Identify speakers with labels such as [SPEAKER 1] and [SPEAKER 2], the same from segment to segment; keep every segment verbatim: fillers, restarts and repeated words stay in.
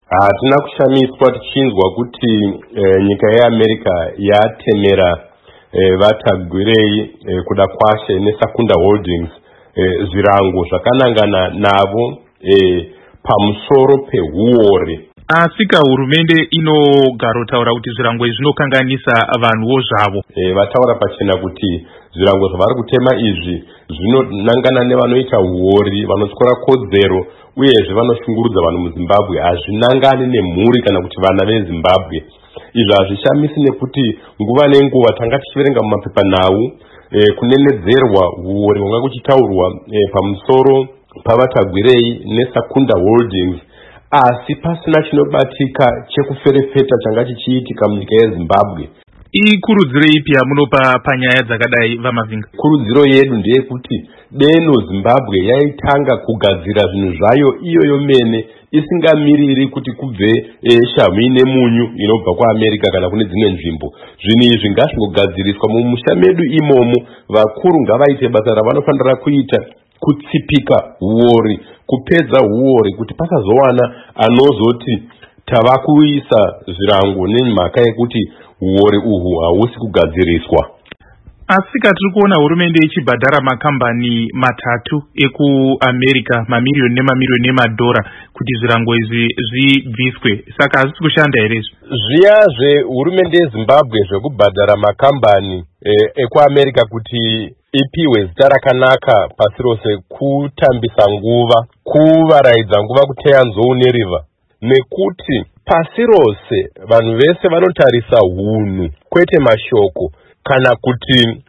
[SPEAKER 1] Hatina kushamiswa tichinzwa kuti e, nyika yeAmerica yatemera e, vatagwirei e, kuda kwashe neSakunda Holdings e, zvirango zvakanangana navo e, pamusoro pehuore.
[SPEAKER 2] Asika hurumende inogarotaura kuti zvirango izvi zvinokanganisa vanhuwo zvavo.
[SPEAKER 1] E, vataura pachena kuti zvirango zvavari kutema izvi zvinonangana nevanoita huori, vanotyora kodzero uyezve vanoshungurudza vanhu muZimbabwe. Hazvinangani nemhuri kana kuti vana veZimbabwe. Izvi hazvishamisi nekuti nguva nenguva tanga tichiverenga mumapepanhau e, kunenedzerwa huori hwanga kuchitaurwa e, pamusoro pavatagwirei neSakunda Holdings, asi pasina chinobatika chekuferefeta changa chichiitika munyika yeZimbabwe.
[SPEAKER 2] Ikurudziro ipi yamunopa panyaya dzakadai vaMavhinga?
[SPEAKER 1] Kurudziro yedu ndeyekuti deno Zimbabwe yaitanga kugadzira zvinhu zvayo iyo yomene, isingamiriri kuti kubve e, shamhu nemunyu inobva kuAmerica kana kune dzimwe nzvimbo. Zvinhu izvi ngazvingogadziriswa mumusha medu imomo. Vakuru ngavaite basa ravanofanira kuita, kutsipika huori, kupedza huori, kuti pasazowana anozoti tava kuisa zvirango nemhaka yekuti huori uhu hausi kugadziriswa.
[SPEAKER 2] Asika tiri kuona hurumende ichibhadhara makambani matatu ekuAmerica mamiriyoni nemamiriyoni emadhora kuti zvirango izvi zvibviswe. Saka hazvisi kushanda here izvi?
[SPEAKER 1] Zviya zvehurumende yeZimbabwe zvekubhadhara makambani e, ekuAmerica kuti ipiwe zita rakanaka pasi rose, kutambisa nguva, kuvaraidza nguva kuteya nzou neriva, nekuti pasi rose vanhu vese vanotarisa hunhu kwete mashoko, kana kuti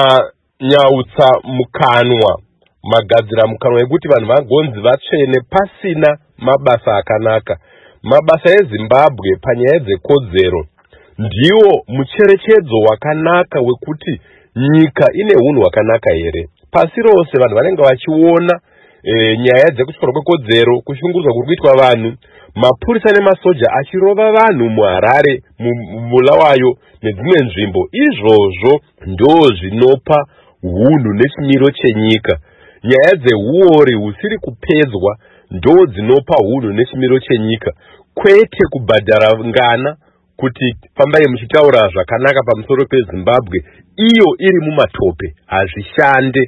[SPEAKER 1] manyautsa mukanwa, magadzira mukanwa ekuti vanhu vagonzi vatsvene pasina mabasa akanaka. Mabasa eZimbabwe panyaya dzekodzero ndiwo mucherechedzo wakanaka wekuti nyika ine hunhu hwakanaka here. Pasi rose vanhu vanenge vachiona e, nyaya dzekutyora kwekodzero, kushungurudzwa kuri kuitwa vanhu, mapurisa nemasoja achirova vanhu muHarare, muBulawayo nedzimwe nzvimbo. Izvozvo ndo zvinopa hunhu nechimiro chenyika. Nyaya dzehuori husiri kupedzwa ndo dzinopa hunhu nechimiro chenyika, kwete kubhadhara ngana kuti fambai muchitaura zvakanaka pamusoro peZimbabwe iyo iri mumatope. Hazvishande.